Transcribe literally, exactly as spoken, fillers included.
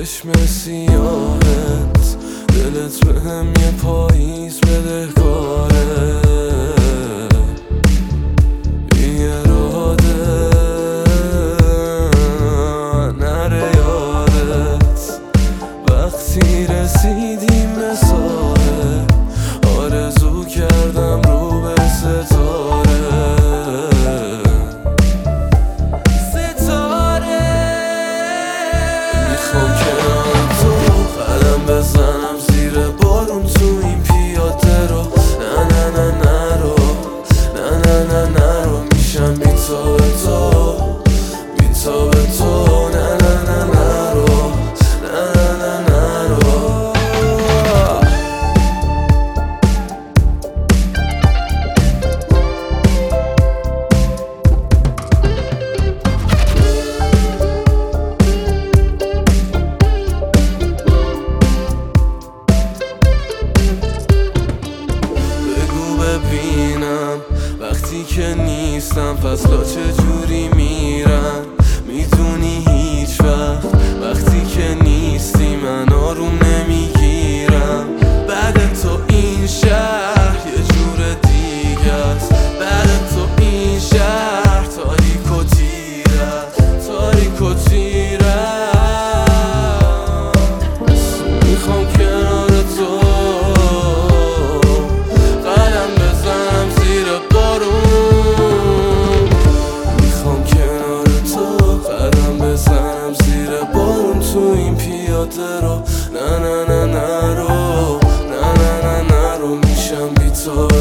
چشم سیاهت، دلت به هم یه پاییز بدهکاره. بی اراده نره یادت وقتی رسیدیم به ساحل، آرزو کردم رو به ستاره. میخوام کنار تو قدم بزنم زیر بارون تو این پیاده رو. نه نه نه نرو، نه نه نه نرو، میشم بی تو به تو، بی تو به تو. نه نه نه نرو، نه نه نه نرو. ببینم وقتی که نیستم فصلا چجوری میرن، میدونی هیچ وقت وقتی که نیستی من آروم نمیگیرم. بعد تو این شهر یه جور دیگه است، بعد تو این شهر تاریک و تیره، تاریک و تیره. میخوام کنار تو تو این پیاده رو. نه نه نه نرو، نه نه نه نرو، میشم بی تو.